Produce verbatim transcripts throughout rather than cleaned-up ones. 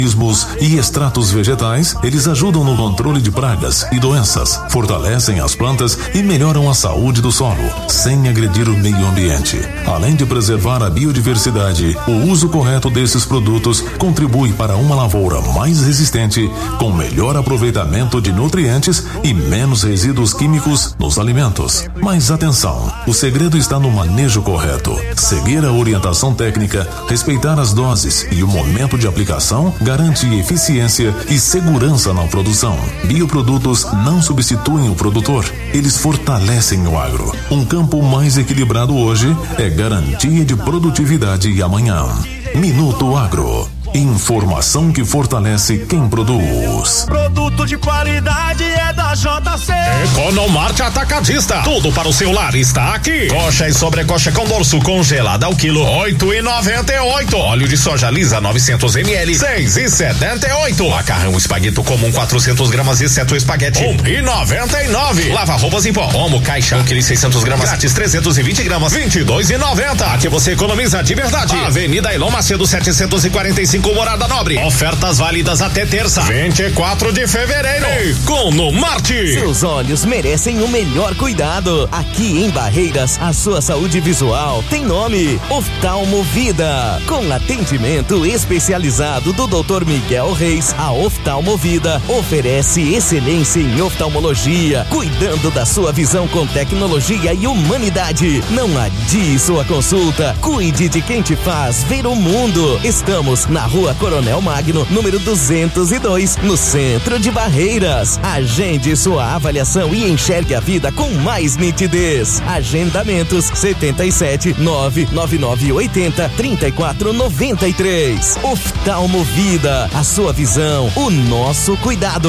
e extratos vegetais, eles ajudam no controle de pragas e doenças, fortalecem as plantas e melhoram a saúde do solo, sem agredir o meio ambiente. Além de preservar a biodiversidade, o uso correto desses produtos contribui para uma lavoura mais resistente, com melhor aproveitamento de nutrientes e menos resíduos químicos nos alimentos. Mas atenção, o segredo está no manejo correto. Seguir a orientação técnica, respeitar as doses e o momento de aplicação garante eficiência e segurança na produção. Bioprodutos não substituem o produtor, eles fortalecem o agro. Um campo mais equilibrado hoje é garantia de produtividade amanhã. Minuto Agro. Informação que fortalece quem produz. Produto de qualidade é da J C. Economarte Atacadista. Tudo para o seu lar está aqui. Coxa e sobrecoxa com dorso congelada ao quilo oito e noventa e oito. Óleo de soja lisa novecentos mililitros seis e setenta e oito. Macarrão espagueto comum quatrocentos gramas exceto espaguete um e noventa e nove. Lava roupas em pó Omo Caixa um quilo seiscentos gramas grátis trezentos e vinte gramas vinte e dois e noventa. Aqui você economiza de verdade. Avenida Elon Macedo setecentos e quarenta e cinco Morada Nobre. Ofertas válidas até terça, vinte e quatro de fevereiro. Economarte. Seus olhos merecem o melhor cuidado. Aqui em Barreiras, a sua saúde visual tem nome: Oftalmo Vida. Com atendimento especializado do doutor Miguel Reis, a Oftalmo Vida oferece excelência em oftalmologia, cuidando da sua visão com tecnologia e humanidade. Não adie sua consulta. Cuide de quem te faz ver o mundo. Estamos na Rua Coronel Magno, número duzentos e dois, no centro de Barreiras. Agende sua avaliação e enxergue a vida com mais nitidez. Agendamentos setenta e sete nove nove nove oitenta trinta e quatro noventa e três. Oftalmo Vida, a sua visão, o nosso cuidado.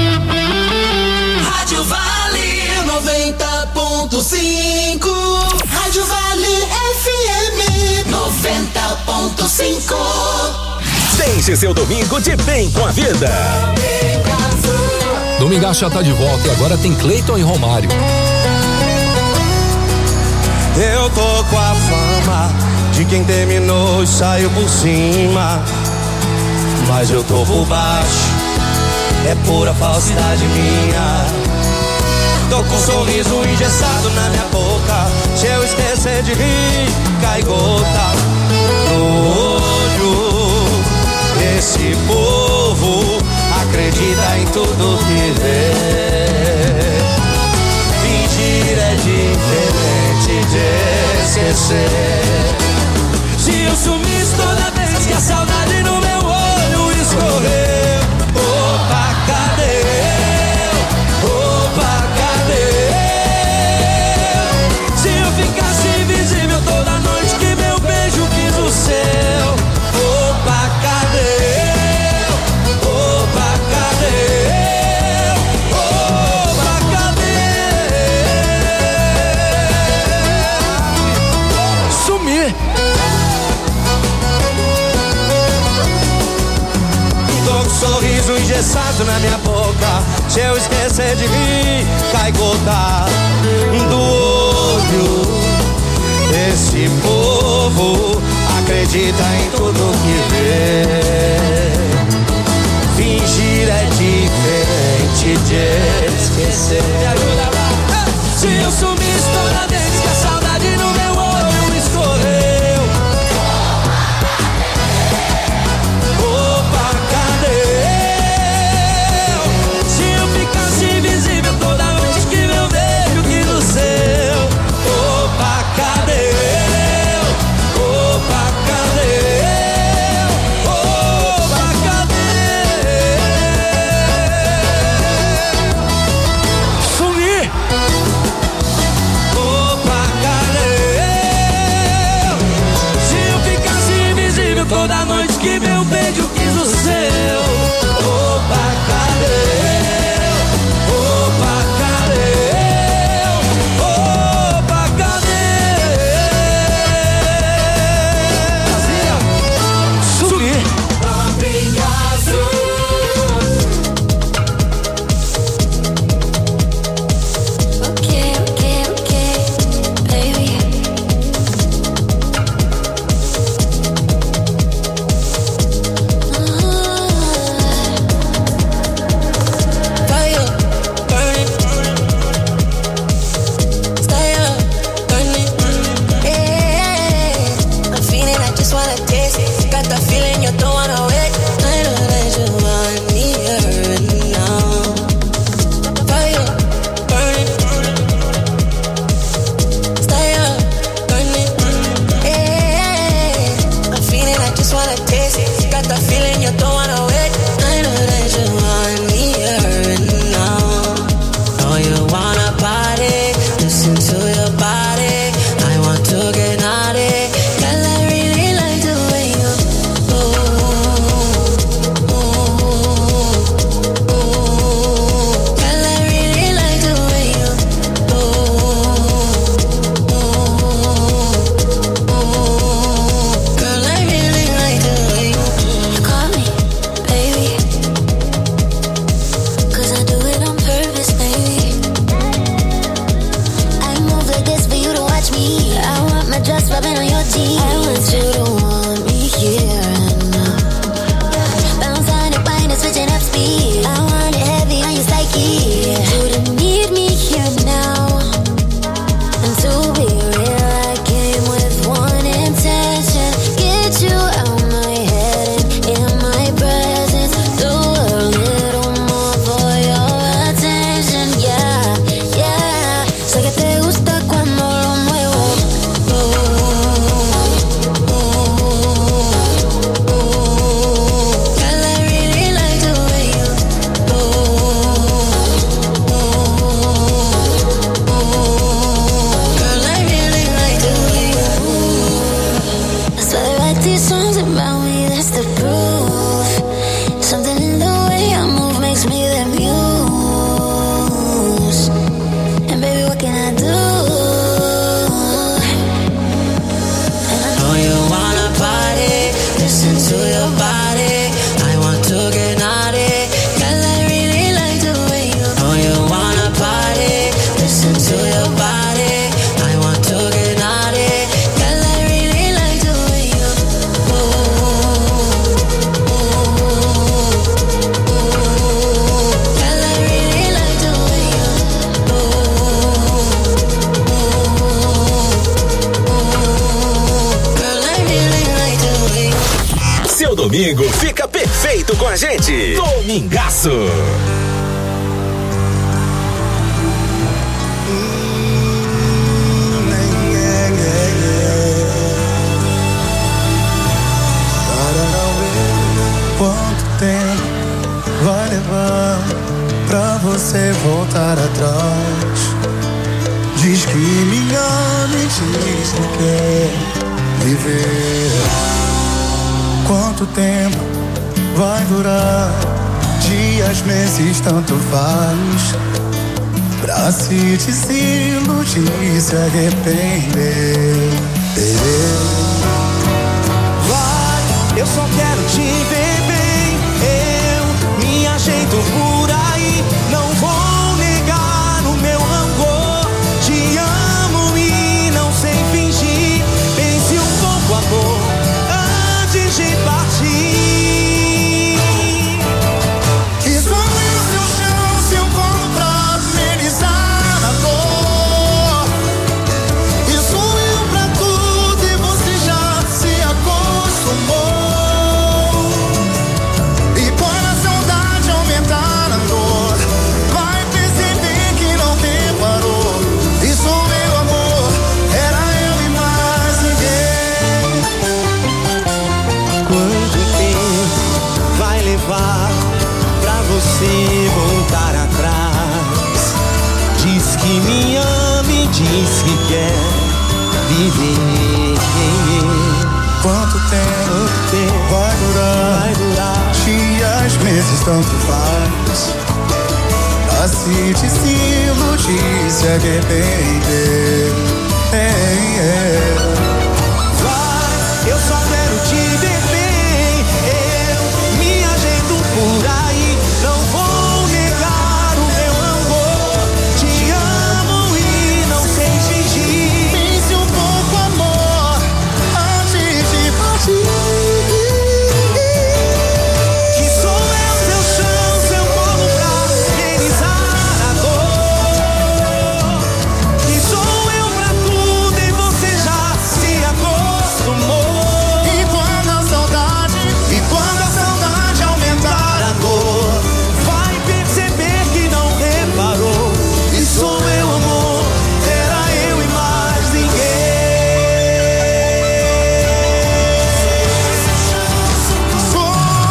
Rádio Vale noventa ponto cinco. Rádio Vale F M noventa ponto cinco. Deixe seu domingo de bem com a vida. Domingaço já tá de volta e agora tem Cleiton e Romário. Eu tô com a fama de quem terminou e saiu por cima, mas eu tô por baixo, é pura falsidade minha. Tô com um sorriso engessado na minha boca, se eu esquecer de rir, cai gota no olho. Esse povo acredita em tudo que vê. Fingir é diferente de esquecer. Se eu sumisse toda vez que a saudade no meu olho escorreu, opa, cadê eu? Opa, cadê eu? Se eu ficasse invisível toda noite que meu beijo quis o céu, opa, cadê? Sorriso engessado na minha boca, se eu esquecer de rir, cai gota do olho. Esse povo acredita em tudo que vê. Fingir é diferente de esquecer. Me ajuda lá. Se eu sumisse toda vez que a saudade no meu olho escorreu, cadê? Opa, cadê? Opa, domingo fica perfeito com a gente. Domingaço. Quanto tempo vai levar pra você voltar atrás? Diz que me ama e diz que quer viver. Quanto tempo vai durar? Dias, meses, tanto faz. Pra se desiludir, se arrepender. Vai, eu só quero te ver bem. Eu me ajeito por aí. Não vou negar o meu rancor. Te amo e não sei fingir. Pense um pouco, amor, antes de partir. Que sou eu seu chão, seu colo pra amenizar a dor. E sou eu pra tudo e você já se acostumou. E quando a saudade aumentar a dor, vai perceber que não reparou. E sou meu amor, era eu e mais ninguém. Quanto tempo vai levar pra você voltar atrás? Diz que me ama e diz que quer viver. Quanto tempo vai durar? Vai durar. Dias, meses, tanto faz. Pra se desiludir, se arrepender. Ei, ei. Vai, eu só quero te ver bem. Eu me ajeito por aí. Não vou negar o meu amor. Te amo e não sei fingir. Pense um pouco, amor, antes de partir. Que sou eu seu chão, seu colo pra amenizar a dor. Que sou eu pra tudo e você já se acostumou. E quando a saudade, e quando a saudade aumentar a dor, vai perceber que não reparou. E sou meu amor, era eu e mais ninguém. Sou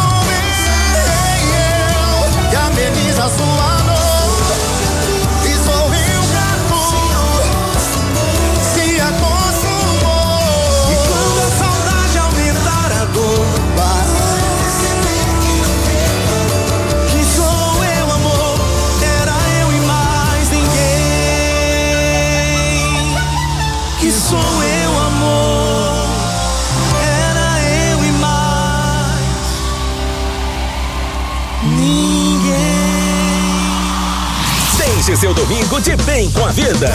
eu que ameniza a sua dor. E sou eu pra tudo, se acostumou. E quando a saudade aumentar a dor, vai que sou eu, amor, era eu e mais ninguém. Que sou eu, amor, era eu e mais ninguém. Deixe seu domingo de bem com a vida.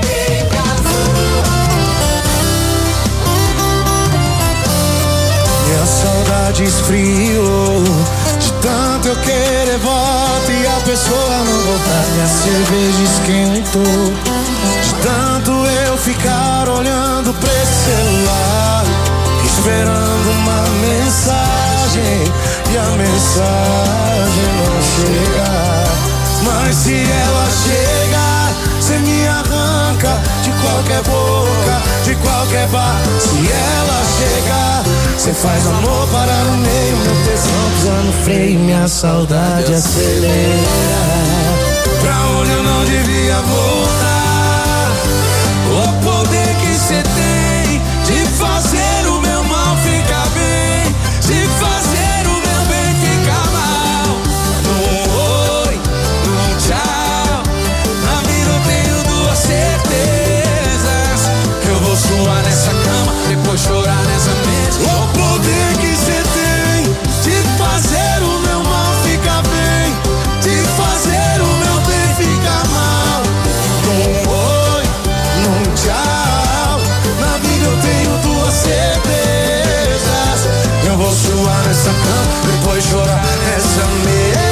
Minha saudade esfriou, de tanto eu querer volta e a pessoa não voltar. Minha cerveja esquentou, de tanto eu ficar olhando pra esse celular, esperando uma mensagem e a mensagem não chega. Mas se ela chegar, cê me arranca de qualquer boca, de qualquer bar. Se ela chegar, cê faz amor parar no meio, meu tesão pisa no freio, minha saudade acelera. Pra onde eu não devia voltar, o poder que cê tem de fazer o meu mal ficar bem, de fazer o meu bem ficar mal. Num oi, num tchau, na vida eu tenho duas certezas: eu vou suar nessa cama, depois chorar nessa mesa. O poder que cê tem de fazer o meu mal ficar bem, de fazer o meu bem ficar mal. Num oi, num tchau, na vida eu tenho duas certezas: eu vou suar nessa cama, depois chorar nessa mesa.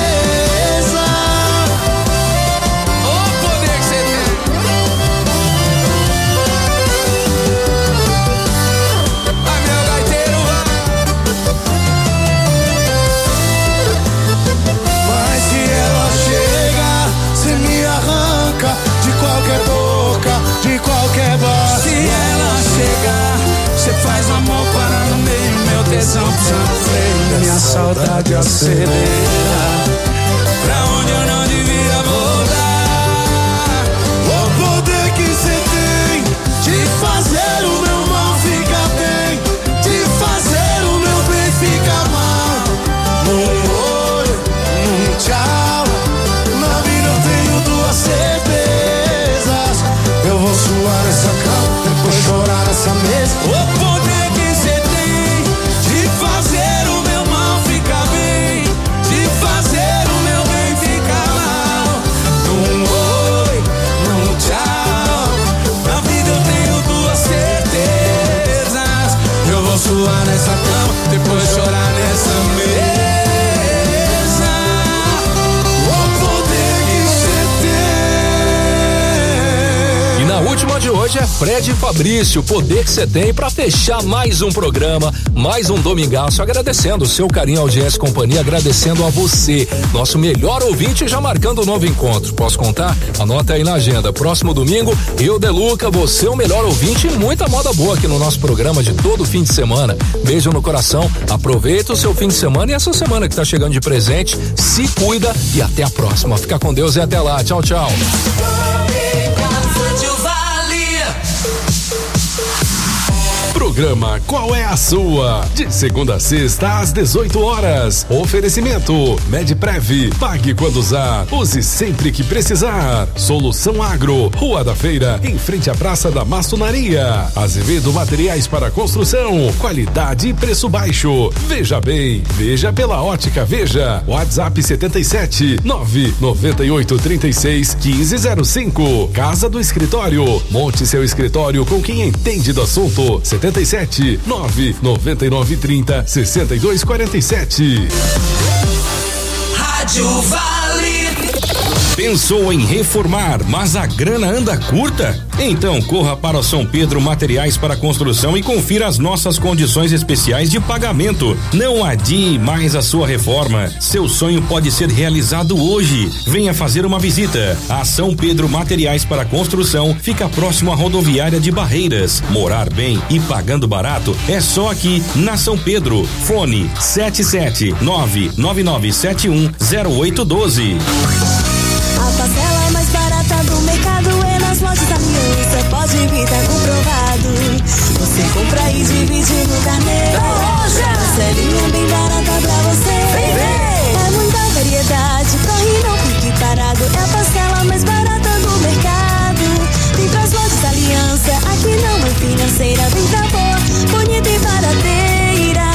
O poder que cê tem. Vai, meu gaiteiro, vai. Você faz o amor parar no meio, meu tesão pisa no freio, minha saudade acelera pra onde eu não devia voltar. O poder que cê tem de fazer o meu mal ficar bem, de fazer o meu bem ficar mal. Num oi, num tchau, na vida eu tenho duas certezas. Eu vou suar nessa cama, depois chorar nessa mesa. O poder que cê tem de fazer o meu mal ficar bem, de fazer o meu bem ficar mal. Num oi, num tchau, na vida eu tenho duas certezas. Eu vou suar nessa cama, depois chorar nessa mesa. O poder que cê tem. E na última de hoje é Fred e Fabrício, o poder que você tem pra fechar mais um programa, mais um domingaço, agradecendo o seu carinho, audiência e companhia, agradecendo a você, nosso melhor ouvinte, já marcando um novo encontro. Posso contar? Anota aí na agenda. Próximo domingo, eu, Deluca, você o melhor ouvinte e muita moda boa aqui no nosso programa de todo fim de semana. Beijo no coração, aproveita o seu fim de semana e essa semana que tá chegando de presente, se cuida e até a próxima. Fica com Deus e até lá. Tchau, tchau. Programa Qual é a Sua? De segunda a sexta às dezoito horas. Oferecimento Medprev. Pague quando usar. Use sempre que precisar. Solução Agro. Rua da Feira, em frente à Praça da Maçonaria. Azevedo Materiais para Construção. Qualidade e preço baixo. Veja bem. Veja pela Ótica Veja. WhatsApp setenta e sete, nove noventa e oito, trinta e seis, quinze zero cinco. Casa do Escritório. Monte seu escritório com quem entende do assunto. setenta e sete, nove noventa e nove, trinta, sessenta e dois, quarenta e sete. Rádio Vale. Pensou em reformar, mas a grana anda curta? Então corra para o São Pedro Materiais para Construção e confira as nossas condições especiais de pagamento. Não adie mais a sua reforma. Seu sonho pode ser realizado hoje. Venha fazer uma visita. A São Pedro Materiais para Construção fica próximo à rodoviária de Barreiras. Morar bem e pagando barato é só aqui na São Pedro. Fone sete sete nove nove nove sete um zero oito um dois. A parcela mais barata do mercado é nas lojas Aliança. Pode vir, tá comprovado. Você compra e divide no carnê. Da loja! Parcelinha bem barata pra você. Vem ver! É muita variedade, corre não fique parado. É a parcela mais barata do mercado. Vem pras lojas Aliança, aqui não é financeira. Vem pra boa, bonita e barateira.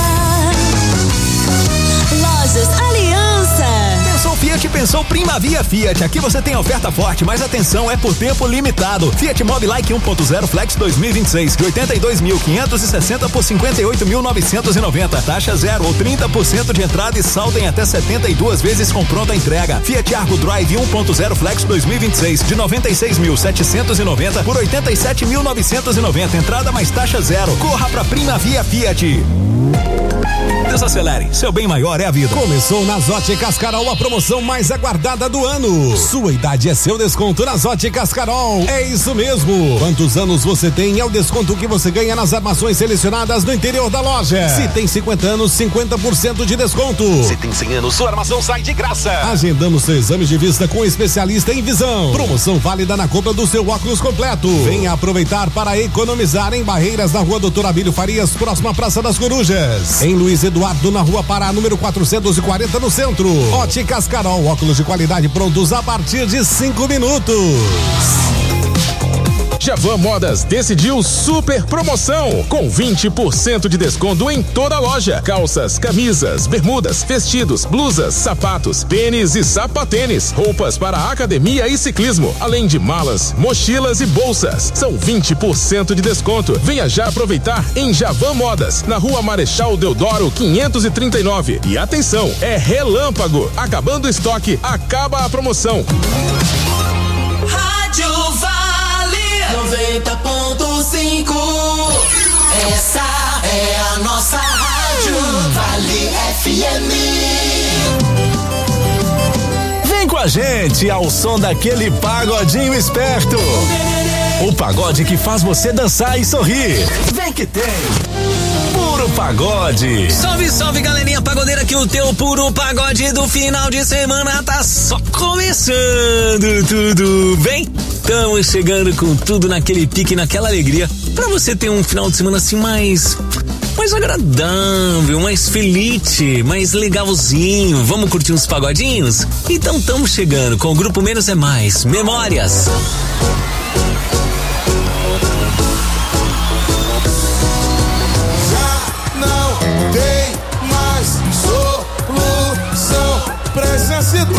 Lojas Aliança. Pensou Fiat, pensou Primavia Fiat. Aqui você tem oferta forte, mas atenção, é por tempo limitado. Fiat Mobi Like um ponto zero Flex dois mil e vinte e seis, de oitenta e dois mil quinhentos e sessenta por cinquenta e oito mil novecentos e noventa. Taxa zero ou trinta por cento de entrada e saldo em até setenta e duas vezes com pronta entrega. Fiat Argo Drive um ponto zero Flex dois mil e vinte e seis, de noventa e seis mil setecentos e noventa por oitenta e sete mil novecentos e noventa. Entrada mais taxa zero. Corra pra Primavia Fiat. Desacelere, seu bem maior é a vida. Começou nas Óticas Carol a promoção mais aguardada do ano. Sua idade é seu desconto nas Óticas Carol. É isso mesmo. Quantos anos você tem é o desconto que você ganha nas armações selecionadas no interior da loja. Se tem cinquenta anos, cinquenta por cento de desconto. Se tem cem anos, sua armação sai de graça. Agendando seu exame de vista com um especialista em visão. Promoção válida na compra do seu óculos completo. Venha aproveitar para economizar em Barreiras, na Rua Doutor Abílio Farias, próxima à Praça das Corujas. Em Luiz Eduardo, na Rua Pará, número quatrocentos e quarenta, no centro. Óticas Carol, óculos de qualidade prontos a partir de cinco minutos. Javan Modas decidiu super promoção com vinte por cento de desconto em toda a loja. Calças, camisas, bermudas, vestidos, blusas, sapatos, tênis e sapatênis, roupas para academia e ciclismo, além de malas, mochilas e bolsas. São vinte por cento de desconto. Venha já aproveitar em Javan Modas, na Rua Marechal Deodoro quinhentos e trinta e nove. E atenção, é relâmpago. Acabando o estoque, acaba a promoção. Rádio Vale noventa ponto cinco. Essa é a nossa rádio Vale F M. Vem com a gente ao som daquele pagodinho esperto. O pagode que faz você dançar e sorrir. Vem que tem. Puro Pagode. Salve, salve, galerinha pagodeira, que o teu Puro Pagode do final de semana tá só começando, tudo bem? Estamos chegando com tudo naquele pique, naquela alegria, pra você ter um final de semana assim mais... mais agradável, mais feliz, mais legalzinho. Vamos curtir uns pagodinhos? Então estamos chegando com o Grupo Menos é Mais, Memórias. Pra essa situação,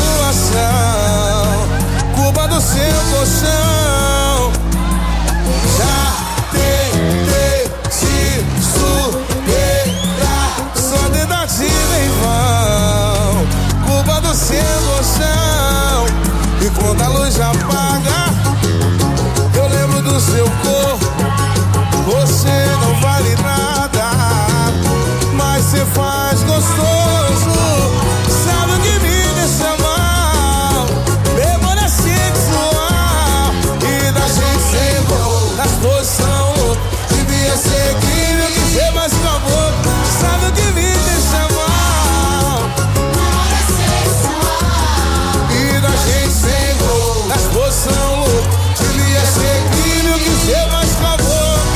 culpa do seu colchão. Já tentei te superar, só tentativa em vão. Culpa do seu colchão. E quando a luz apaga, eu lembro do seu corpo. Você não vale nada, mas você faz gostoso. Sabe o que me deixa mal? Memória sexual. E da gente sem gol, nas posição. Devia ser crime, dizer mais com amor. Sabe o que me deixa mal? Memória sexual. E da gente sem gol, nas posição. Devia ser crime, dizer mais com amor.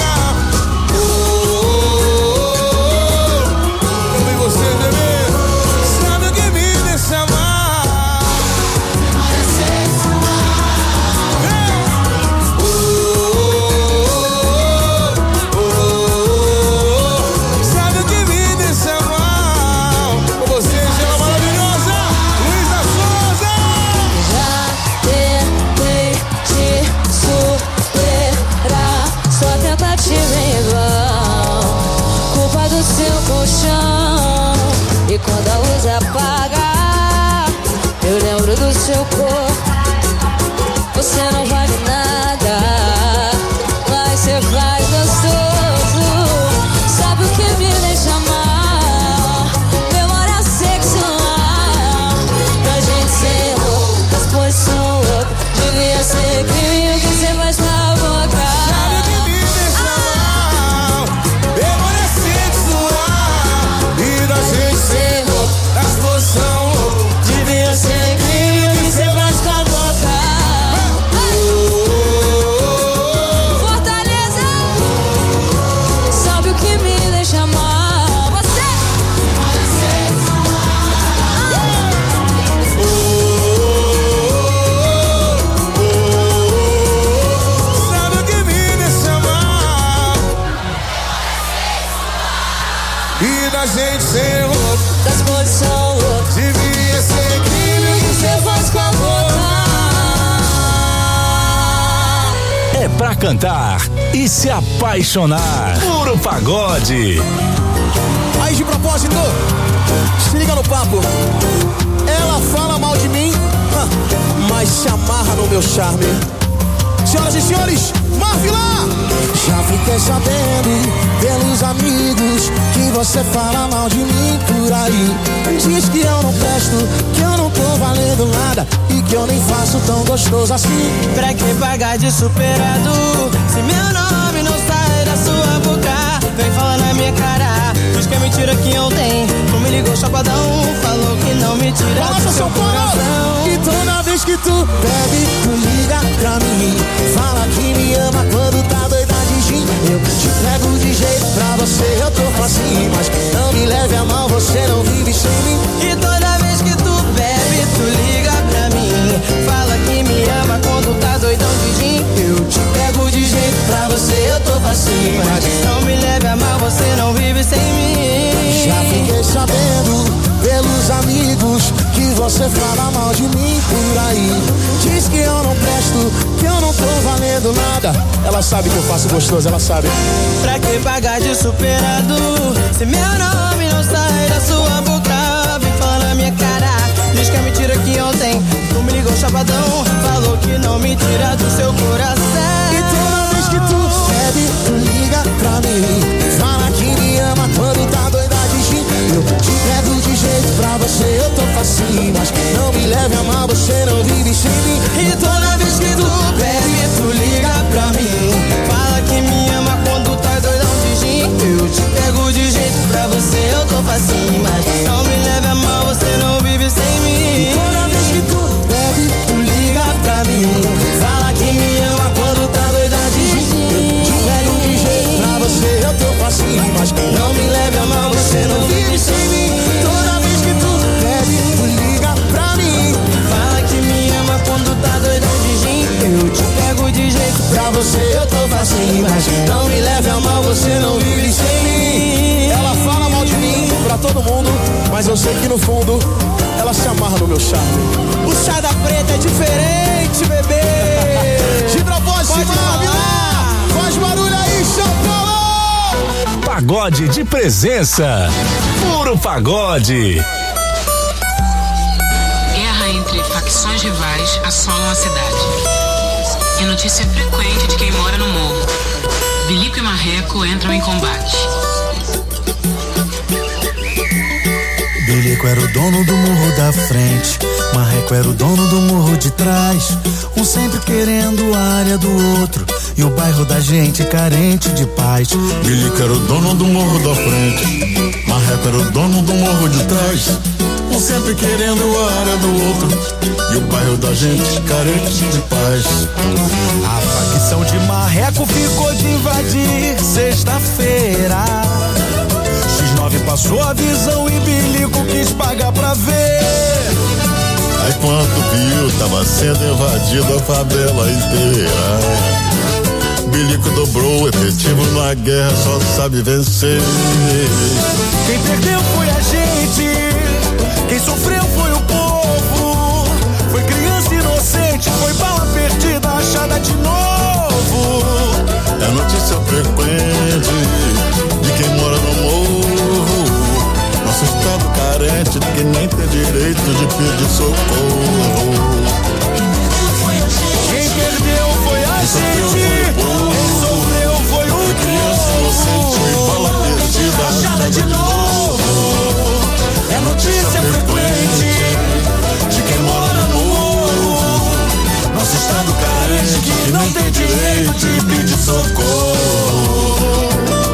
E quando a luz apaga, eu lembro do seu corpo. Você não vale nada, mas você faz gostoso. Sabe o que me deixa mal? Memória sexual. Pra gente ser louco, as posições loucas. Devia ser crime o que você faz com a boca. Sabe o que me deixa mal? Memória sexual. E da gente ser louco, as posições loucas. Devia ser crime o que você faz com a boca. Fortaleza. Sabe o que me deixa mal? Você. Sabe o que me deixa mal? E da gente ser louco, das posições loucas. devia ser crime o que você faz com a boca. É pra cantar e se apaixonar. Puro Pagode. Aí de propósito, se liga no papo. Ela fala mal de mim, mas se amarra no meu charme. Senhoras e senhores, Marvila! Já fiquei sabendo pelos amigos que você fala mal de mim por aí. Diz que eu não presto, que eu não tô valendo nada e que eu nem faço tão gostoso assim. Pra que pagar de superado se meu nome não sai da sua boca? Vem falar na minha cara, diz que é mentira que ontem tu me ligou chapadão, falou que não me tira Nossa, do seu coração. E toda vez que tu bebe, tu liga pra mim, fala que me ama quando tá doida de gin. Eu te pego de jeito, pra você eu tô facinho, mas não me leve a mal, você não vive sem mim. E toda vez que tu bebe, tu liga pra mim, fala que me ama quando tá doidão de gin. Eu te pego de jeito, pra você eu tô facinho, mas não me leve a mal, você não vive sem mim. já fiquei sabendo pelos amigos que você fala mal de mim por aí. Diz que eu não presto, que eu não tô valendo nada. Ela sabe que eu faço gostoso, ela sabe. Pra que pagar de superado se meu nome não sai da sua boca? Vem falar na minha cara, diz que é mentira que ontem tu me ligou chapadão, falou que não me tira do seu coração. E toda vez que tu bebe, tu liga pra mim, fala que me ama quando tá doida de gin. Eu te pego de jeito, pra você eu tô facinho, mas não me leva leve a mal, você não vive sem mim. E toda vez que tu bebe, tu liga pra mim. Fala que me ama quando tá doidão de gin. Eu te pego de jeito, pra você eu tô facinho. Mas não me leve a mal, você não vive sem mim. E toda vez que tu bebe, tu liga pra mim. Fala que me ama quando tá doida de gin. Eu te pego de jeito, pra você eu tô facinho. Mas não me leve a mal, você não vive sem mim. Toda vez que tu bebe, tu liga pra mim. Fala que me ama quando tá doidão de gin. Eu te pego de jeito, pra você eu tô facinho. Mas não me leve a mal, você não vive sem mim. Ela fala mal de mim pra todo mundo, mas eu sei que no fundo ela se amarra no meu charme. O chá da preta é diferente, bebê. De propósito, pode falar. Faz barulho aí, São Paulo. Pagode de presença. Puro pagode. Guerra entre facções rivais assolam a cidade. É notícia frequente de quem mora no morro. Bilico e Marreco entram em combate. Bilico era o dono do morro da frente, Marreco era o dono do morro de trás. Um sempre querendo a área do outro e o bairro da gente carente de paz. Bilico era o dono do morro da frente, Marreco era o dono do morro de trás. Um sempre querendo a área do outro e o bairro da gente carente de paz. A facção de Marreco ficou de invadir sexta-feira. X nove passou a visão e Bilico quis pagar pra ver. Aí quando viu, tava sendo invadida a favela inteira. Bilico dobrou o efetivo na guerra, só sabe vencer. Quem perdeu foi a gente, quem sofreu foi o povo. Foi criança inocente, foi bala perdida, achada de novo. É notícia frequente de quem mora no morro. Nosso estado carente de quem nem tem direito de pedir socorro. Quem perdeu foi a gente, quem sofreu foi o povo. Criança inocente, bala perdida, achada de novo. É notícia frequente de quem mora no morro. Nosso estado carente que não tem direito de pedir socorro.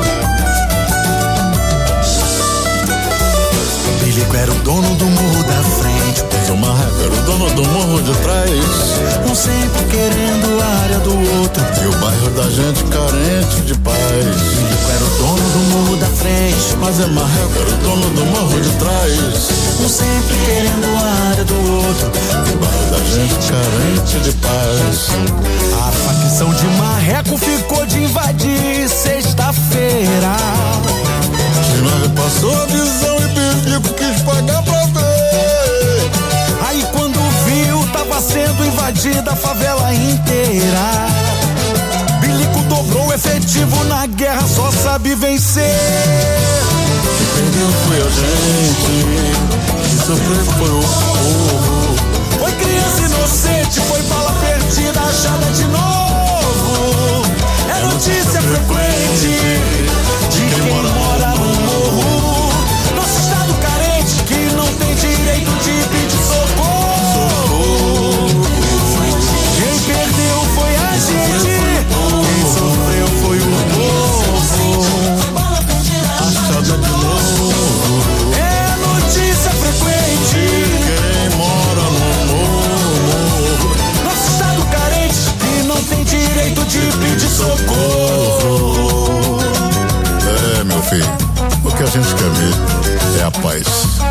Bilico era o dono do morro da frente, o Marreco era o dono do morro de trás. Um sempre querendo a área do outro e o bairro da gente carente de paz. Bilico era o dono do morro da frente, mas é Marreco era o dono do morro de trás. Um sempre querendo a área do outro e o bairro da gente carente de paz. A facção de Marreco ficou de invadir sexta-feira. X nove passou a visão e Bilico quis pagar pra ver. Aí quando viu, tava sendo invadida a favela inteira. Bilico dobrou o efetivo na guerra, só sabe vencer. Quem perdeu foi a gente, quem sofreu foi o povo. Foi criança inocente, foi bala perdida, achada de novo. É notícia frequente de quem mora no morro. Nosso estado carente que não tem direito de pedir socorro. Quem perdeu foi a gente, quem sofreu foi o povo. Achada de novo. É notícia frequente quem mora no morro. Nosso estado carente que não tem direito de pedir socorro. É, meu filho, o que a gente quer mesmo é a paz.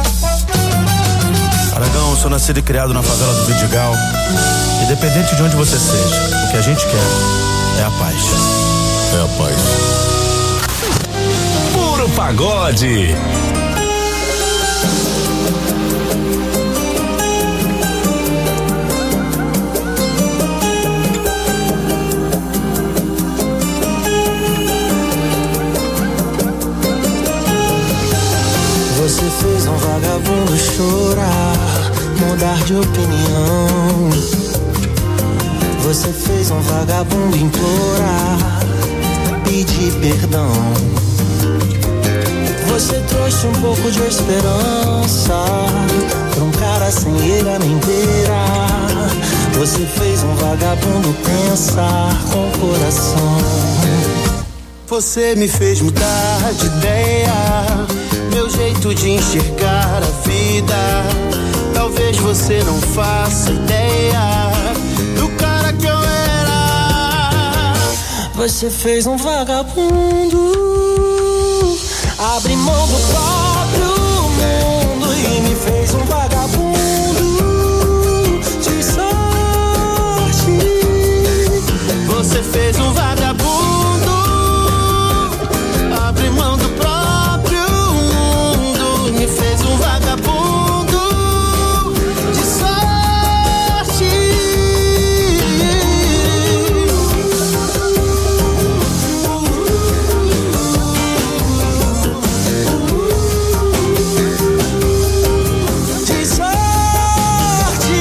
Aragão, eu sou nascido e criado na favela do Vidigal. Independente de onde você seja, o que a gente quer é a paz. É a paz. Puro pagode. Você fez um vagabundo chorar, mudar de opinião. Você fez um vagabundo implorar, pedir perdão. Você trouxe um pouco de esperança pra um cara sem ilha nem beira. Você fez um vagabundo pensar com o coração. Você me fez mudar de ideia, meu jeito de enxergar a vida. Talvez você não faça ideia do cara que eu era. Você fez um vagabundo abrir mão do próprio mundo e me fez um vagabundo de sorte. Você fez um vagabundo abrir mão do próprio mundo, me fez um vagabundo de sorte. De sorte.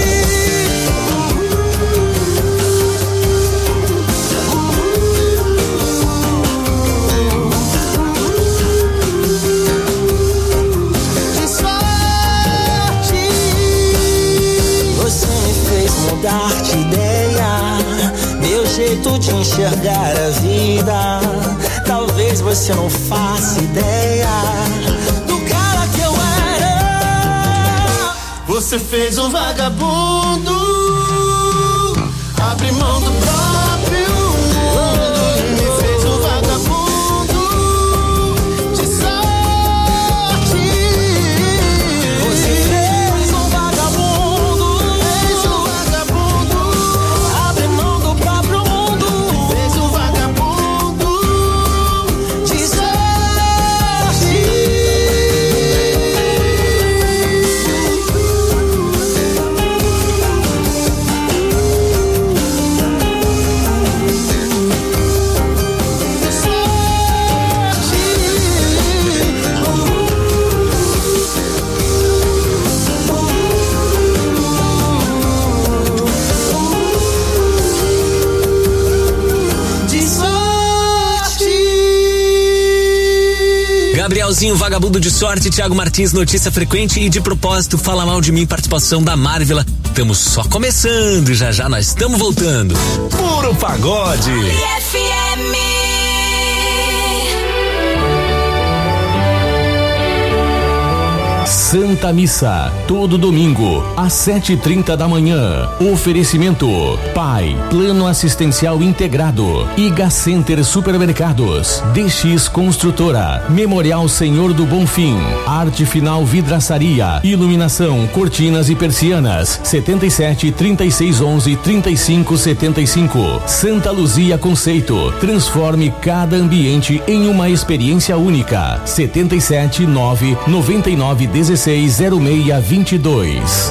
Mudar de ideia, meu jeito de enxergar a vida. Talvez você não faça ideia do cara que eu era. Você fez um vagabundo abrir mão do próprio mundo e me fez um vagabundo de sorte. Você fez um vagabundo, fez um vagabundo abre mão do próprio mundo, fez um vagabundo de sorte. Gabrielzinho, vagabundo de sorte, Thiago Martins, notícia frequente e de propósito, fala mal de mim, participação da Marvila. Estamos só começando, já já nós estamos voltando. Puro Pagode. F M. Santa Missa, todo domingo, às sete e trinta da manhã. Oferecimento: Pai, Plano Assistencial Integrado, Iga Center Supermercados, D X Construtora, Memorial Senhor do Bonfim, Arte Final Vidraçaria, Iluminação, Cortinas e Persianas, setenta e sete, trinta e seis, onze, trinta e cinco, setenta e cinco. Santa Luzia Conceito, transforme cada ambiente em uma experiência única. setenta e sete, nove, noventa e nove, dezesseis, zero seis, vinte e dois.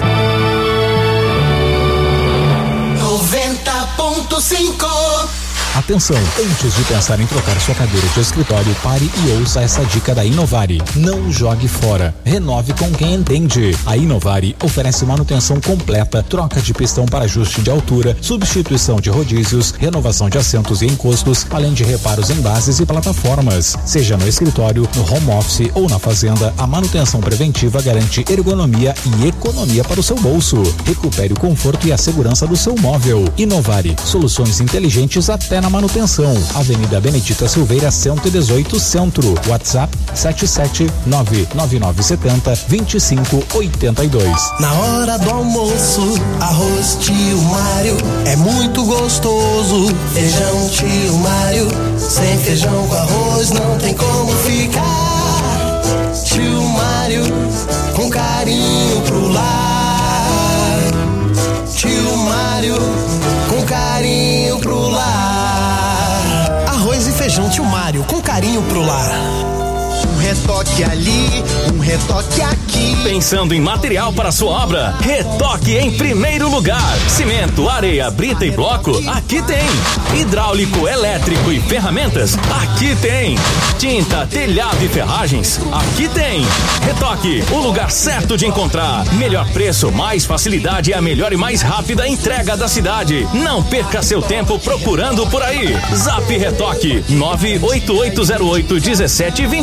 noventa ponto cinco. Atenção, antes de pensar em trocar sua cadeira de escritório, pare e ouça essa dica da Inovari. Não jogue fora. Renove com quem entende. A Inovari oferece manutenção completa, troca de pistão para ajuste de altura, substituição de rodízios, renovação de assentos e encostos, além de reparos em bases e plataformas. Seja no escritório, no home office ou na fazenda, a manutenção preventiva garante ergonomia e economia para o seu bolso. Recupere o conforto e a segurança do seu móvel. Inovari, soluções inteligentes até na manutenção. Avenida Benedita Silveira, cento e dezoito, Centro. WhatsApp sete sete nove nove nove sete zero, dois cinco oito dois. Na hora do almoço, arroz tio Mário é muito gostoso. Feijão tio Mário, sem feijão com arroz não tem como ficar. Tio Mário, com carinho pro lar. Tio Mário, com carinho pro lar. Arroz e feijão tio Mário, com carinho pro lar. Um retoque ali, um retoque aqui. Pensando em material para sua obra? Retoque em primeiro lugar. Cimento, areia, brita e bloco? Aqui tem. Hidráulico, elétrico e ferramentas? Aqui tem. Tinta, telhado e ferragens? Aqui tem. Retoque, o lugar certo de encontrar. Melhor preço, mais facilidade e a melhor e mais rápida entrega da cidade. Não perca seu tempo procurando por aí. Zap Retoque nove oito oito zero oito um sete dois dois.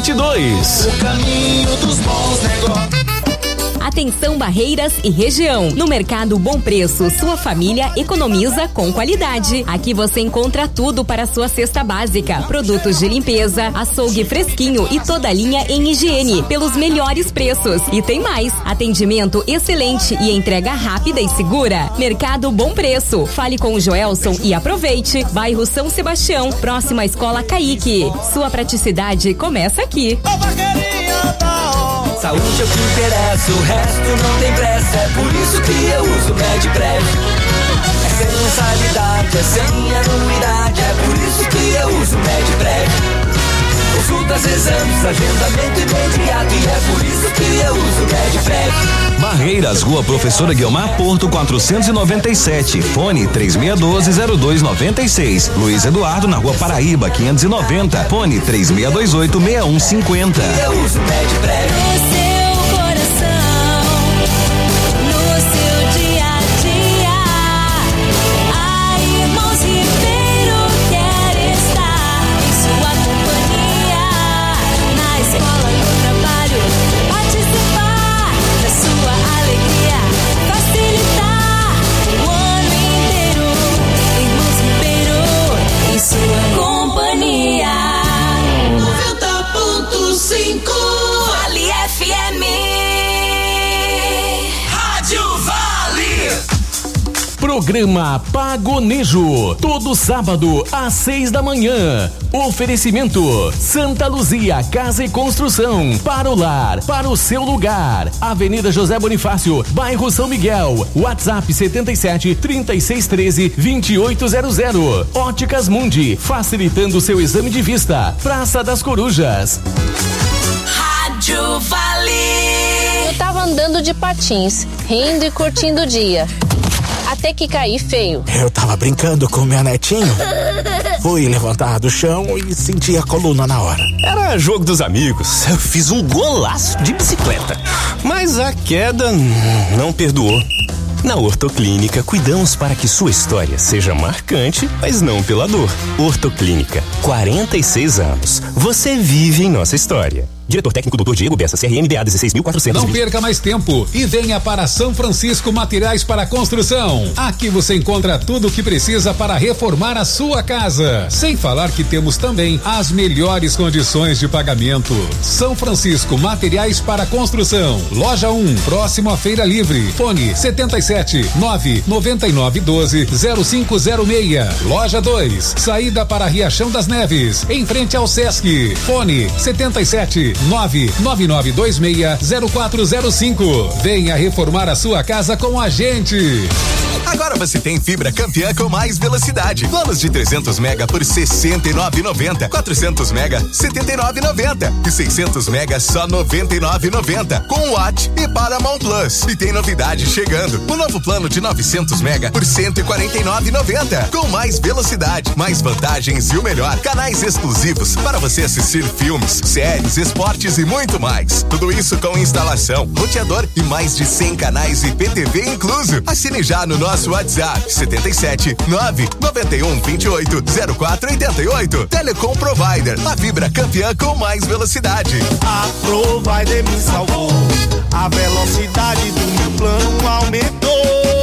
Móveis. O caminho dos bons negócios. Atenção Barreiras e região. No Mercado Bom Preço, sua família economiza com qualidade. Aqui você encontra tudo para sua cesta básica, produtos de limpeza, açougue fresquinho e toda a linha em higiene pelos melhores preços. E tem mais, atendimento excelente e entrega rápida e segura. Mercado Bom Preço. Fale com o Joelson e aproveite. Bairro São Sebastião, próxima à Escola Caique. Sua praticidade começa aqui. Saúde é o que interessa, o resto não tem pressa. É por isso que eu uso Medprev. É sem mensalidade, é sem anuidade. É por isso que eu uso Medprev. Consultas, exames, agendamento imediato. E é por isso que eu uso Medprev. Barreiras, Rua Professora Guiomar Porto quatrocentos e noventa e sete. Fone três seis um dois, zero dois nove seis. Luiz Eduardo na Rua Paraíba quinhentos e noventa. Fone três seis dois oito, seis um cinco zero. Eu uso Medprev. Programa Pagonejo, todo sábado às seis da manhã. Oferecimento Santa Luzia Casa e Construção, para o lar, para o seu lugar. Avenida José Bonifácio, bairro São Miguel. WhatsApp setenta e sete, trinta e seis, treze, vinte e oito zero zero. Óticas Mundi, facilitando seu exame de vista. Praça das Corujas. Rádio Vale. Eu tava andando de patins, rindo e curtindo o dia. Até que caí feio. Eu tava brincando com minha netinho. Fui levantar do chão e senti a coluna na hora. Era jogo dos amigos. Eu fiz um golaço de bicicleta. Mas a queda não perdoou. Na Ortoclínica, cuidamos para que sua história seja marcante, mas não pela dor. Ortoclínica, quarenta e seis anos. Você vive em nossa história. Diretor técnico doutor Diego Bessa, C R M D A dezesseis mil e quatrocentos. Não perca mais tempo e venha para São Francisco Materiais para Construção. Aqui você encontra tudo o que precisa para reformar a sua casa. Sem falar que temos também as melhores condições de pagamento. São Francisco Materiais para Construção. Loja um, próximo à Feira Livre. Fone setenta e sete, nove nove nove doze, zero cinco zero seis. Loja dois, saída para Riachão das Neves, em frente ao Sesc. Fone setenta e sete, nove nove nove dois seis, zero quatro zero cinco. Venha reformar a sua casa com a gente. Agora você tem fibra campeã com mais velocidade. Planos de trezentos mega por sessenta e nove reais e noventa centavos. quatrocentos mega, setenta e nove reais e noventa centavos. E seiscentos mega só noventa e nove reais e noventa centavos. Com Watt e Paramount Plus. E tem novidade chegando. O novo plano de novecentos mega por cento e quarenta e nove reais e noventa centavos. Com mais velocidade, mais vantagens e o melhor, canais exclusivos para você assistir filmes, séries, esportes e muito mais. Tudo isso com instalação, roteador e mais de cem canais e P T V incluso. Assine já no nosso WhatsApp setenta e sete, nove nove um, vinte e oito, zero quatro oitenta e oito. Telecom Provider, a fibra campeã com mais velocidade. A Provider me salvou, a velocidade do meu plano aumentou.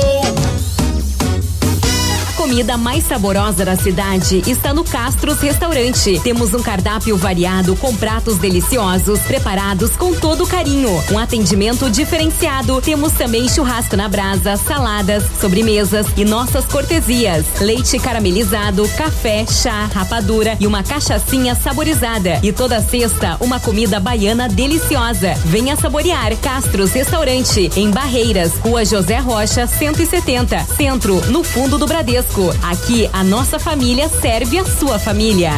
A comida mais saborosa da cidade está no Castros Restaurante. Temos um cardápio variado com pratos deliciosos, preparados com todo carinho. Um atendimento diferenciado. Temos também churrasco na brasa, saladas, sobremesas e nossas cortesias. Leite caramelizado, café, chá, rapadura e uma cachaçinha saborizada. E toda sexta, uma comida baiana deliciosa. Venha saborear. Castros Restaurante, em Barreiras, Rua José Rocha, cento e setenta, Centro, no fundo do Bradesco. Aqui a nossa família serve a sua família.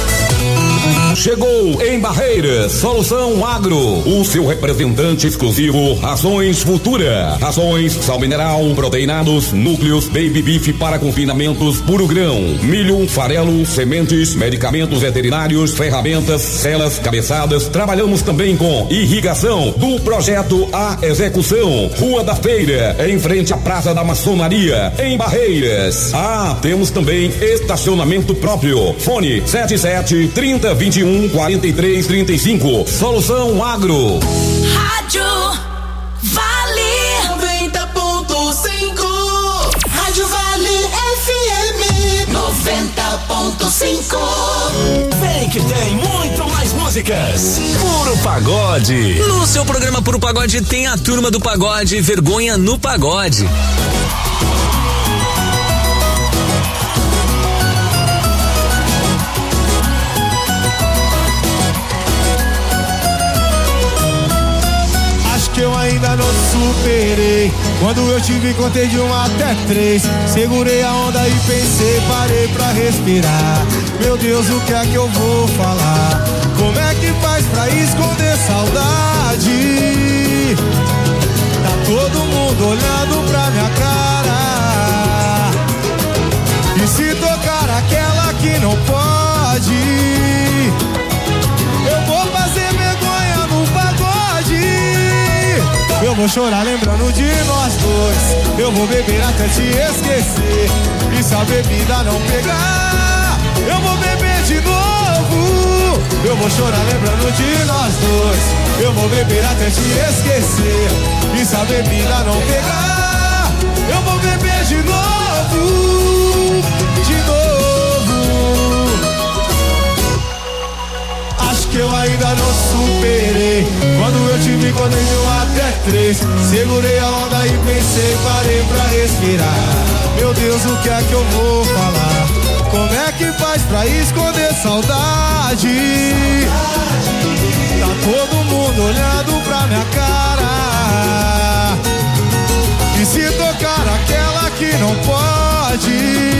Chegou em Barreiras, Solução Agro, o seu representante exclusivo, Rações Futura. Rações, sal mineral, proteinados, núcleos, baby beef para confinamentos, puro grão, milho, farelo, sementes, medicamentos veterinários, ferramentas, celas, cabeçadas. Trabalhamos também com irrigação, do projeto à execução. Rua da Feira, em frente à Praça da Maçonaria, em Barreiras. Ah, temos também estacionamento próprio. Fone sete sete, trinta, vinte vinte e um, quarenta e três, trinta e cinco. Solução Agro. Rádio Vale noventa ponto cinco. Rádio Vale F M noventa ponto cinco. Vem que tem muito mais músicas. Puro Pagode. No seu programa Puro Pagode tem a turma do pagode Vergonha no Pagode. Que eu ainda não superei. Quando eu te vi, contei de um até três. Segurei a onda e pensei, parei pra respirar. Meu Deus, o que é que eu vou falar? Como é que faz pra esconder saudade? Tá todo mundo olhando pra minha cara. E se tocar aquela que não pode, eu vou fazer vergonha no pagode. Eu vou chorar lembrando de nós dois. Eu vou beber até te esquecer. E se a bebida não pegar, eu vou beber de novo. Eu vou chorar lembrando de nós dois. Eu vou beber até te esquecer. E se a bebida não pegar, eu vou beber de novo. De novo. Acho que eu ainda não superei. Quando eu te vi, contei de um até três. Segurei a onda e pensei, parei pra respirar. Meu Deus, o que é que eu vou falar? Como é que faz pra esconder saudade? Tá todo mundo olhando pra minha cara. E se tocar aquela que não pode,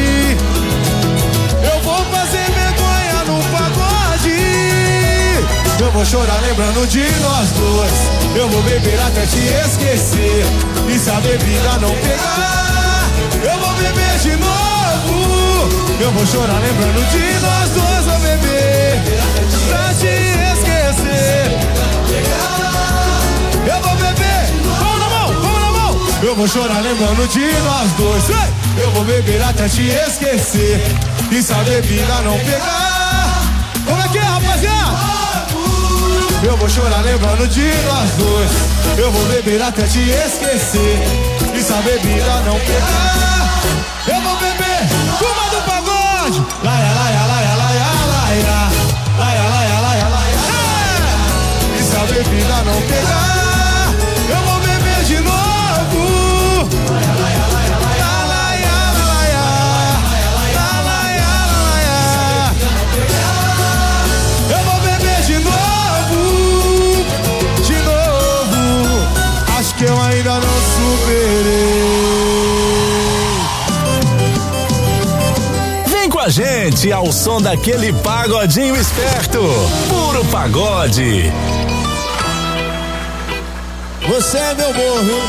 eu vou fazer vergonha no pagode. Eu vou chorar lembrando de nós dois. Eu vou beber até te esquecer. E se a bebida não pegar, eu vou beber de novo. Eu vou chorar lembrando de nós dois. Vou beber pra te esquecer. Eu vou beber. Vamos na mão, vamos na mão. Eu vou chorar lembrando de nós dois. Eu vou beber até te esquecer. E se a bebida não pegar, como é que é, rapaziada? Eu vou chorar lembrando de nós dois. Eu vou beber até te esquecer. E se a bebida não pegar, eu vou beber uma do pagode. Laia, laia, laia, laia, laia. Laia, laia, laia, laia. E se a bebida não pegar, eu vou beber de novo. Laia, laia, laia, laia. Laia, laia, laia, laia. Eu vou beber de novo. Que eu ainda não superei. Vem com a gente ao som daquele pagodinho esperto. Puro Pagode. Você é meu morro.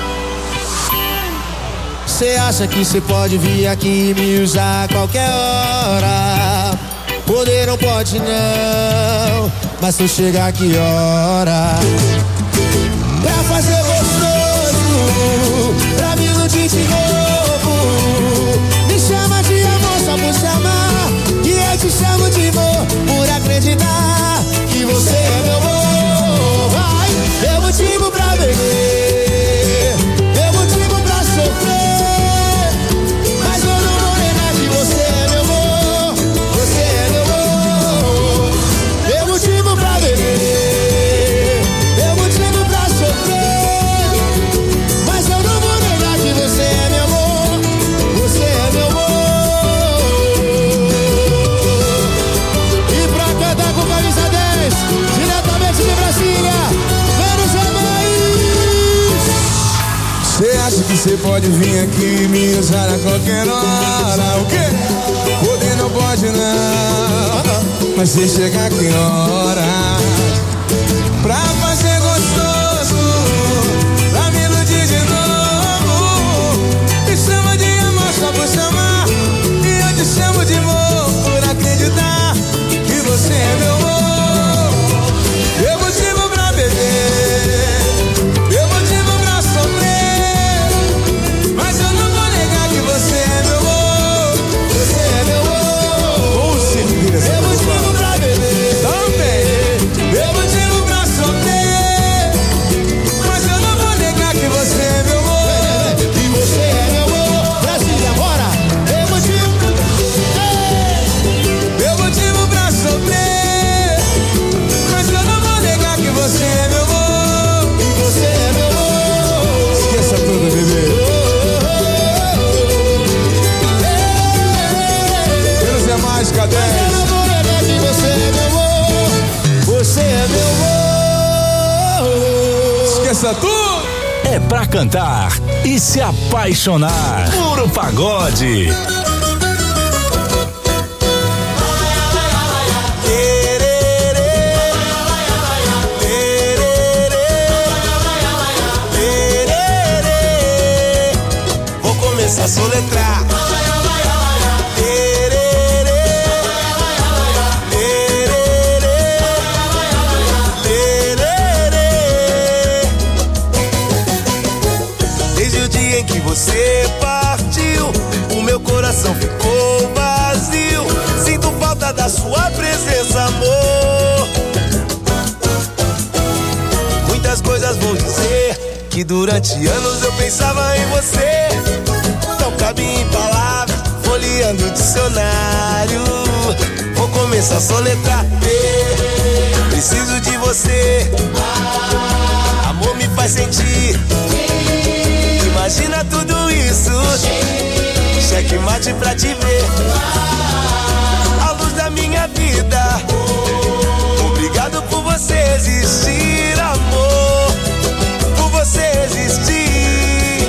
Cê acha que cê pode vir aqui e me usar a qualquer hora? Poder não pode não, mas se eu chegar aqui hora pra fazer gostoso, pra me iludir de novo. Me chama de amor só por chamar, e eu te chamo de amor por acreditar que você é meu amor. Vai, eu motivo pra beber, eu motivo pra sofrer, mas eu não vou negar que você é meu amor, você é meu amor. Eu motivo pra beber, eu motivo pra sofrer, mas eu não vou negar que você é meu amor, você é meu amor. E pra cantar com camisa dez, diretamente de Brasília, Vênus é mais. Cê acha que cê pode vir aqui e me usar a qualquer hora? O quê? Poder não pode não, mas se chegar aqui hora pra fazer gostoso, pra me iludir de novo. Me chama de amor só por chamar, e eu te chamo de amor por acreditar que você é meu amor. Eu motivo pra beber, eu motivo pra sofrer, mas eu não vou negar que você é meu amor, você é meu amor. Com certeza. Eu motivo pra beber, cantar e se apaixonar. Puro Pagode. Vou começar a soletrar. Você partiu, o meu coração ficou vazio. Sinto falta da sua presença, amor. Muitas coisas vou dizer, que durante anos eu pensava em você. Não cabe em palavras, folheando o dicionário. Vou começar a soletrar. Preciso de você, amor me faz sentir. Imagina tudo isso, cheque mate pra te ver. A luz da minha vida, obrigado por você existir, amor. Por você existir.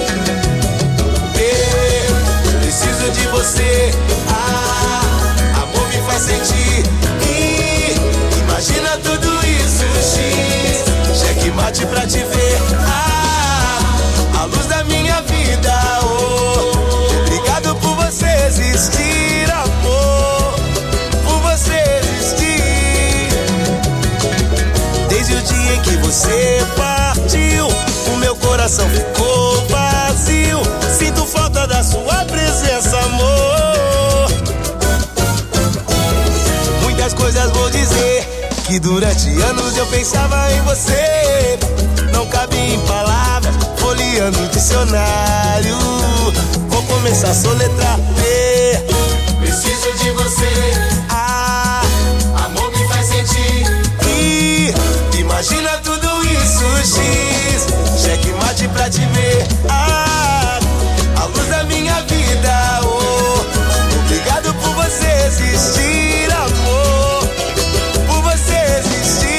Eu preciso de você, ah, amor me faz sentir. E imagina tudo isso, X, cheque mate pra te ver. Ah, a luz da minha vida, oh, obrigado por você existir, amor, por você existir. Desde o dia em que você partiu, o meu coração ficou vazio. Sinto falta da sua presença, amor. Muitas coisas vou dizer, que durante anos eu pensava em você. Não cabe em palavras, folheando o dicionário. Vou começar a soletrar. Preciso de você, ah, amor me faz sentir. E imagina tudo isso, X, cheque mate pra te ver. Ah, a luz da minha vida, oh, obrigado por você existir, amor, por você existir.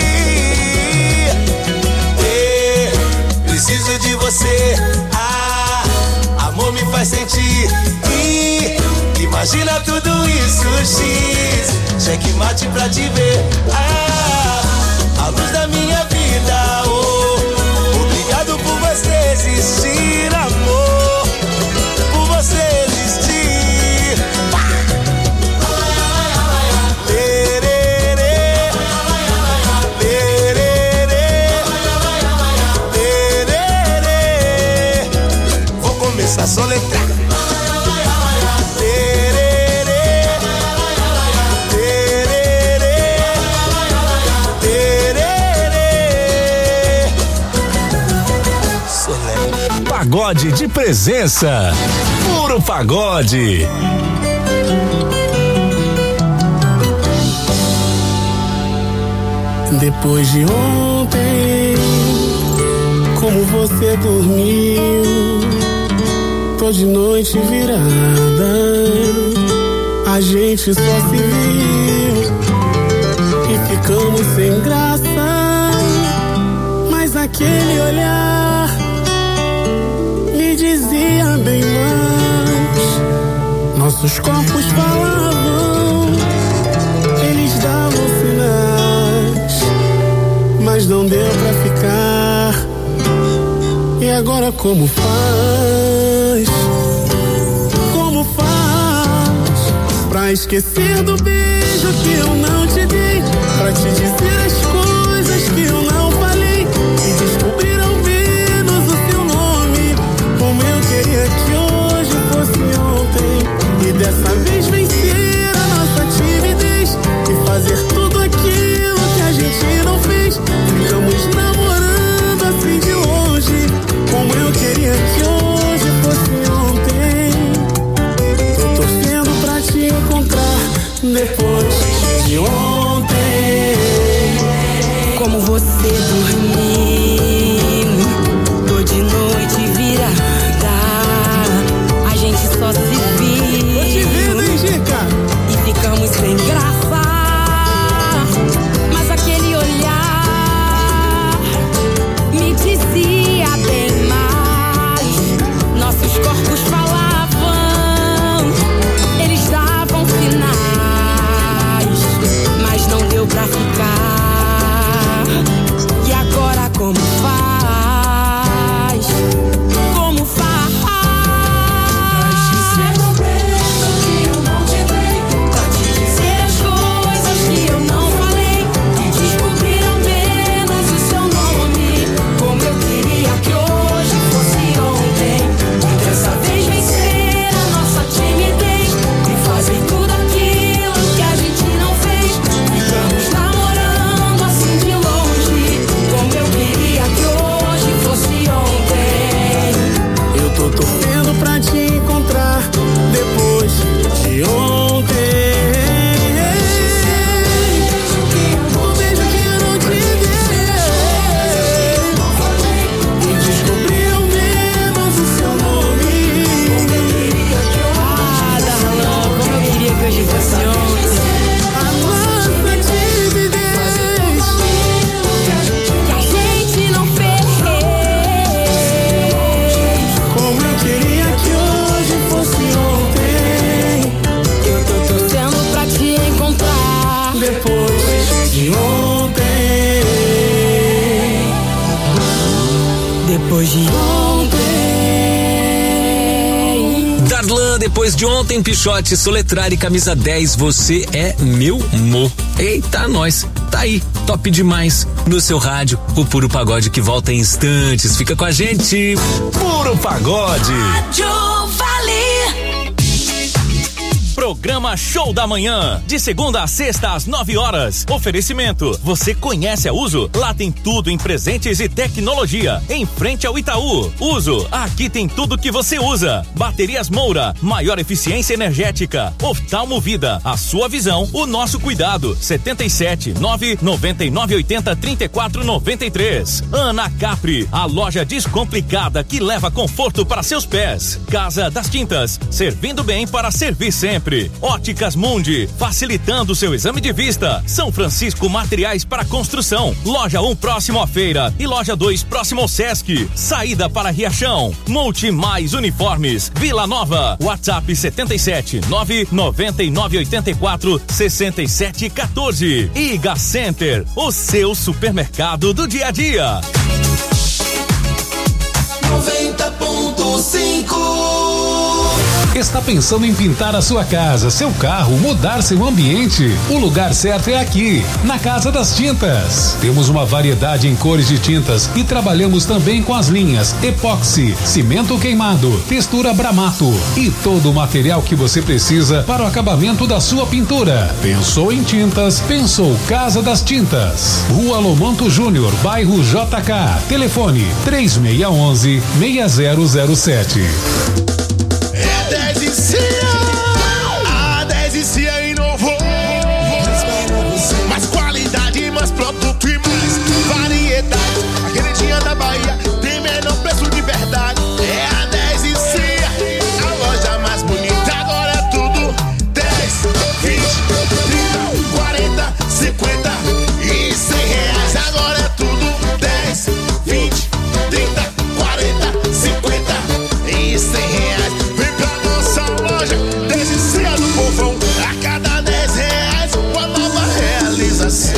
Preciso de você, ah, amor me faz sentir. E imagina tudo isso, X, cheque mate pra te ver. Ah, a luz da minha vida, oh, obrigado por você existir, amor, por você existir. Lerere, lerere, vou começar a soletrar. Pagode de presença. Puro Pagode. Depois de ontem, como você dormiu, tô de noite virada, a gente só se viu e ficamos sem graça, mas aquele olhar me dizia bem mais. Nossos corpos falavam, eles davam sinais, mas não deu pra ficar. E agora como faz? Como faz pra esquecer do beijo que eu não te dei, pra te dizer as coisas que eu não falei e descobrir ao menos o seu nome, como eu queria que hoje fosse ontem, e dessa vez vencer a nossa timidez e fazer tudo aquilo que a gente não fez. Ficamos namorando assim de longe, como eu queria que hoje fosse ontem. Tô torcendo pra te encontrar depois de ontem. Como você dormiu, Darlan, depois de ontem, Pichote, soletrar e camisa dez, você é meu mo. Eita, nós. Tá aí, top demais. No seu rádio, o Puro Pagode que volta em instantes. Fica com a gente. Puro Pagode. Rádio Vale. Programa Show da Manhã, de segunda a sexta às nove horas. Oferecimento, você conhece a Uso? Lá tem tudo em presentes e tecnologia, em frente ao Itaú. Uso, aqui tem tudo que você usa. Baterias Moura, maior eficiência energética. Oftalmo Vida, a sua visão, o nosso cuidado. setenta e sete, nove noventa e nove oitenta, trinta e quatro noventa e três. Ana Capri, a loja descomplicada que leva conforto para seus pés. Casa das Tintas, servindo bem para servir sempre. Óticas Mundi, facilitando seu exame de vista. São Francisco Materiais para Construção. Loja um próximo à feira e loja dois próximo ao Sesc. Saída para Riachão. Multi Mais Uniformes, Vila Nova. WhatsApp setenta e sete, nove noventa e nove oitenta e quatro, sessenta e sete quatorze. Iga Center, o seu supermercado do dia a dia. noventa ponto cinco. Está pensando em pintar a sua casa, seu carro, mudar seu ambiente? O lugar certo é aqui, na Casa das Tintas. Temos uma variedade em cores de tintas e trabalhamos também com as linhas epóxi, cimento queimado, textura Bramato e todo o material que você precisa para o acabamento da sua pintura. Pensou em tintas? Pensou Casa das Tintas. Rua Lomanto Júnior, bairro J K. Telefone três seis um um, seis zero zero sete. dez e Cia, a dez e Cia inovou. Mais qualidade, mais produto e mais variedade. A queridinha da Bahia tem menor preço de verdade. É a dez e Cia, a loja mais bonita. Agora é tudo dez, vinte, trinta, quarenta, cinquenta e cem reais. Agora é tudo dez, vinte, trinta, quarenta, cinquenta e cem reais. Vem pra nossa loja, descia do povão. A cada dez reais, uma nova realização.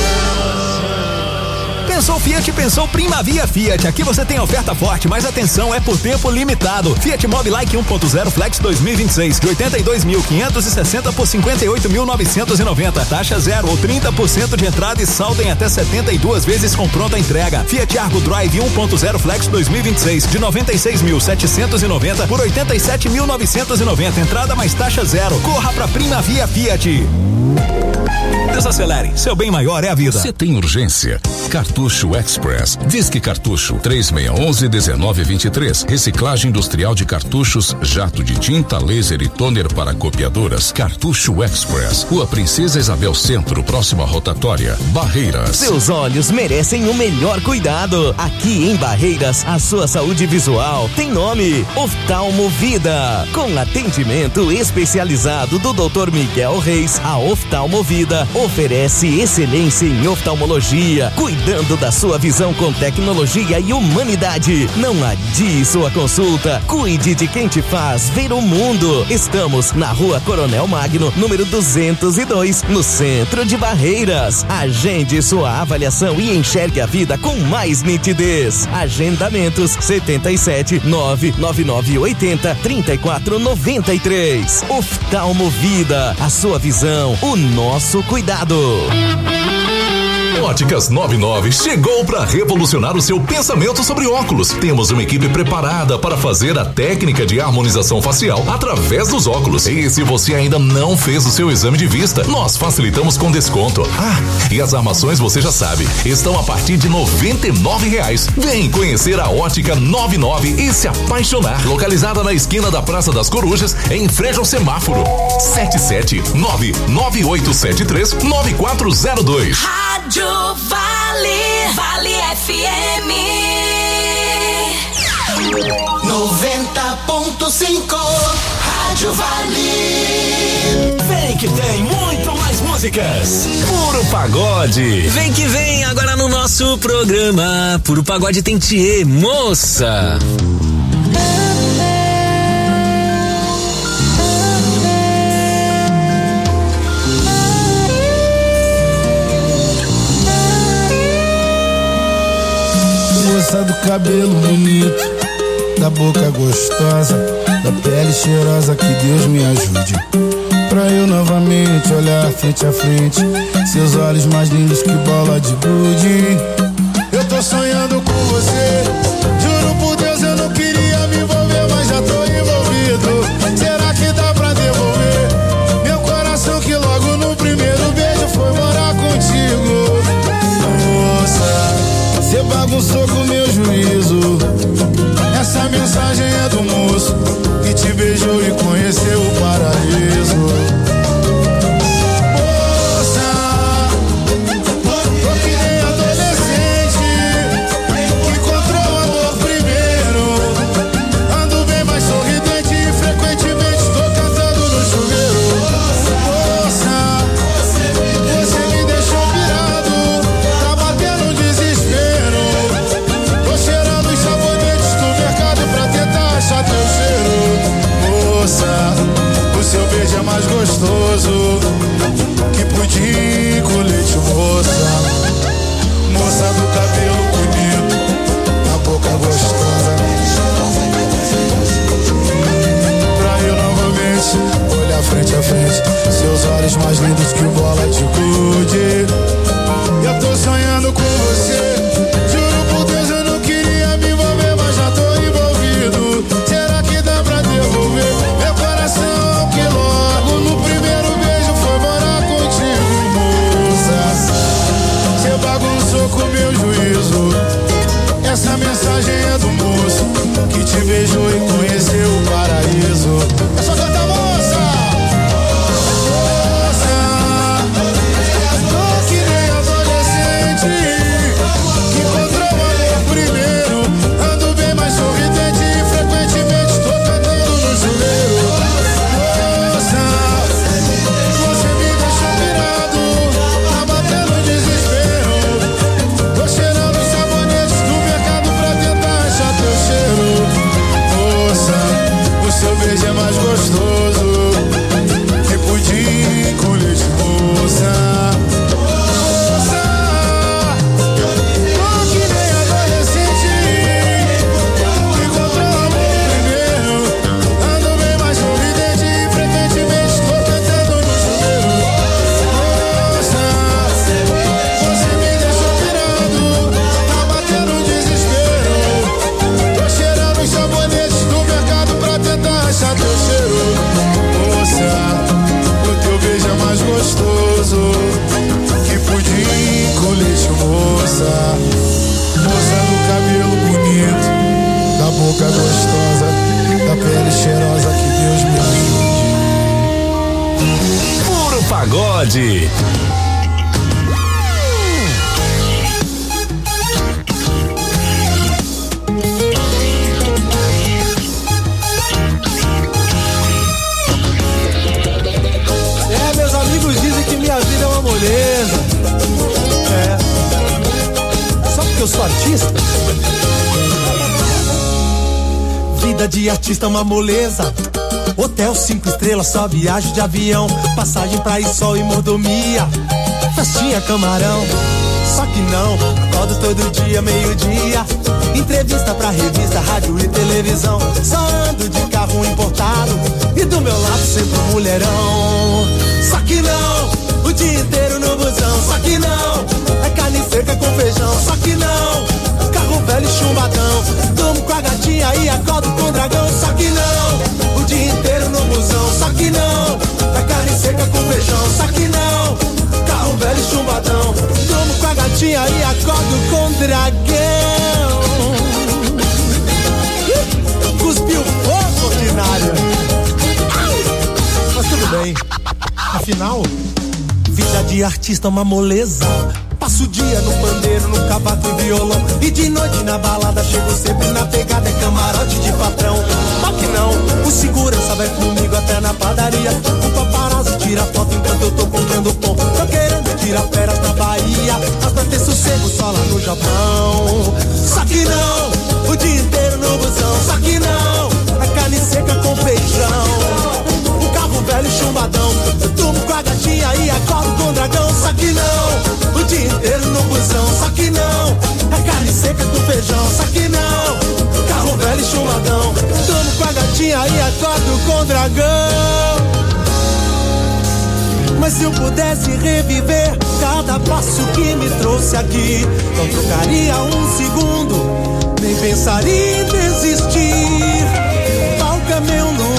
Pensou Fiat, pensou Primavia Fiat. Aqui você tem oferta forte, mas atenção, é por tempo limitado. Fiat Mobi Like um ponto zero Flex dois mil e vinte e seis, de oitenta e dois mil quinhentos e sessenta por cinquenta e oito mil novecentos e noventa. Taxa zero ou trinta por cento de entrada e saldo em até setenta e duas vezes com pronta entrega. Fiat Argo Drive um ponto zero Flex dois mil e vinte e seis, de noventa e seis mil setecentos e noventa por oitenta e sete mil novecentos e noventa. Entrada mais taxa zero. Corra pra Primavia Fiat. Desacelere, seu bem maior é a vida. Você tem urgência? Cartucho Express. Disque Cartucho três seis um um, um nove dois três. Reciclagem industrial de cartuchos, jato de tinta, laser e toner para copiadoras. Cartucho Express. Rua Princesa Isabel Centro, próxima rotatória. Barreiras. Seus olhos merecem o melhor cuidado. Aqui em Barreiras, a sua saúde visual tem nome: Oftalmo Vida. Com atendimento especializado do doutor Miguel Reis, a Oftalmo Vida oferece excelência em oftalmologia, cuidando da sua visão com tecnologia e humanidade. Não adie sua consulta. Cuide de quem te faz ver o mundo. Estamos na Rua Coronel Magno, número duzentos e dois, no centro de Barreiras. Agende sua avaliação e enxergue a vida com mais nitidez. Agendamentos setenta e sete, nove nove nove oitenta, trinta e quatro noventa e três. Oftalmo Vida, a sua visão, o nosso cuidado. Óticas noventa e nove chegou para revolucionar o seu pensamento sobre óculos. Temos uma equipe preparada para fazer a técnica de harmonização facial através dos óculos. E se você ainda não fez o seu exame de vista, nós facilitamos com desconto. Ah, e as armações você já sabe, estão a partir de noventa e nove reais. Vem conhecer a Ótica noventa e nove e se apaixonar. Localizada na esquina da Praça das Corujas, em frente ao semáforo. sete sete nove nove oito sete três nove quatro zero dois. Rádio Vale, Vale F M noventa ponto cinco. Rádio Vale. Vem que tem muito mais músicas. Puro Pagode. Vem que vem agora no nosso programa. Puro Pagode tem Thier, moça. Moça do cabelo bonito, da boca gostosa, da pele cheirosa, que Deus me ajude. Pra eu novamente olhar frente a frente, seus olhos mais lindos que bola de gude. Eu tô sonhando com você, juro por Deus eu não queria me envolver, mas já tô envolvido. Será que dá pra devolver meu coração que logo no primeiro beijo foi morar contigo? Moça, cê bagunçou com meu juízo. Essa mensagem é do moço que te beijou e conheceu o paraíso. Moça, tô que nem adolescente que encontrou o amor primeiro. Ando bem mais sorridente e frequentemente tô cantando no chuveiro. Moça, você me deixou pirado, tá batendo um desespero. Tô cheirando os sabonetes do mercado pra tentar achar teu cheiro. Moça, o seu beijo é mais gostoso que pudim com leite, moça. Moça do cabelo bonito, a boca gostosa. Pra eu novamente olhar frente a frente, seus olhos mais lindos que bola de gude. Eu tô sonhando com você, juro por Deus eu não queria me envolver, mas já tô envolvido. Será que dá pra devolver meu coração que logo no primeiro beijo foi morar contigo, moça? Cê bagunçou com meu juízo. Essa mensagem é do moço que te beijou e conheceu o paraíso. É só cantar, moça! Moça, tô que nem adolescente que encontrou o amor primeiro. Ando bem mais sorridente e frequentemente tô cantando no chuveiro. Moça, você me deixou pirado, tá batendo desespero. Tô cheirando os sabonetes do mercado pra tentar achar teu cheiro. Moça, o seu beijo é mais gostoso que pudim com leite, moça. Moça, tô que nem adolescente que encontrou o amor primeiro. Ando bem mais sorridente e frequentemente tô cantando no chuveiro. Moça, você me deixou pirado, tá batendo um desespero. Tô cheirando os sabonetes do mercado pra tentar achar teu cheiro. Moça, o teu beijo é mais gostoso que pudim com leite, moça. Moça do cabelo bonito, da boca gostosa, da pele cheirosa, que Deus me ajude. Puro pagode. É, meus amigos dizem que minha vida é uma moleza. É. Só porque eu sou artista? Vida de artista é uma moleza. Hotel cinco estrelas, só viagem de avião, passagem pra ir sol e mordomia, festinha camarão. Só que não, acordo todo dia, meio-dia, entrevista pra revista, rádio e televisão. Só ando de carro importado e do meu lado sempre um mulherão. Só que não, o dia inteiro no busão. Só que não, é carne seca com feijão. Só que não, carro velho e chumbadão. Durmo com a gatinha e acordo com o dragão. Só que não, o dia inteiro no busão. Só que não, é carne seca com feijão. Só que não, carro velho e chumbadão. Durmo com a gatinha e acordo com o dragão. Cuspiu fogo, ordinária. Mas tudo bem, afinal, vida de artista é uma moleza. Passo o dia no pandeiro, no cavaco e violão, e de noite na balada chego sempre na pegada, é camarote de patrão. Mas que não, o segurança vai comigo até na padaria. O paparazzo tira foto enquanto eu tô comprando pão. Tô querendo tirar férias na Bahia, mas pra ter sossego só lá no Japão. Só que não, o dia inteiro no busão. Só que não, é carne seca com feijão. O carro velho chumbadão, eu durmo com a gatinha e acordo com o dragão. Só que não, o dia inteiro no busão. Só que não, é carne seca com feijão. Só que não, carro velho chumbadão, durmo com a gatinha festinha e acordo com o dragão. Mas se eu pudesse reviver cada passo que me trouxe aqui, não trocaria um segundo, nem pensaria em desistir. Palca meu nome